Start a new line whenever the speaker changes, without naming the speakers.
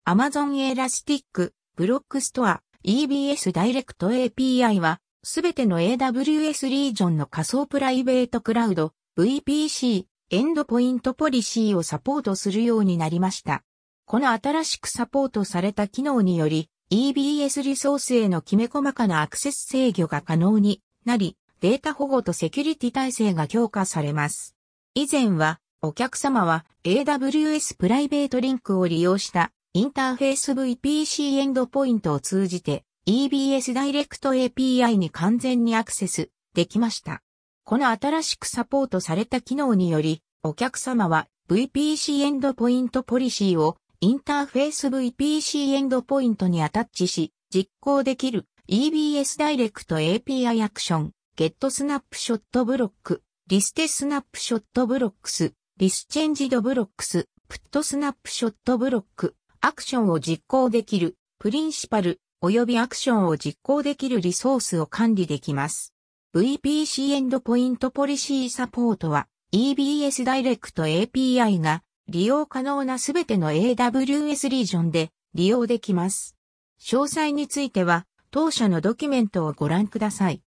Amazon Elastic、ブロックストア、EBS Direct API は、すべての AWS リージョンの仮想プライベートクラウド、VPC、エンドポイントポリシーをサポートするようになりました。この新しくサポートされた機能により、EBS リソースへのきめ細かなアクセス制御が可能になり、データ保護とセキュリティ体制が強化されます。以前は、お客様は AWS プライベートリンクを利用したインターフェース VPC エンドポイントを通じて EBS ダイレクト API に完全にアクセスできました。この新しくサポートされた機能により、お客様は VPC エンドポイントポリシーをインターフェース VPC エンドポイントにアタッチし、実行できる EBS ダイレクト API アクション、Get スナップショットブロック、リステスナップショットブロックス、リスチェンジドブロックス、プットスナップショットブロック、アクションを実行できる、プリンシパル、及びアクションを実行できるリソースを管理できます。VPC エンドポイントポリシーサポートは EBS ダイレクト API が利用可能なすべての AWS リージョンで利用できます。詳細については当社のドキュメントをご覧ください。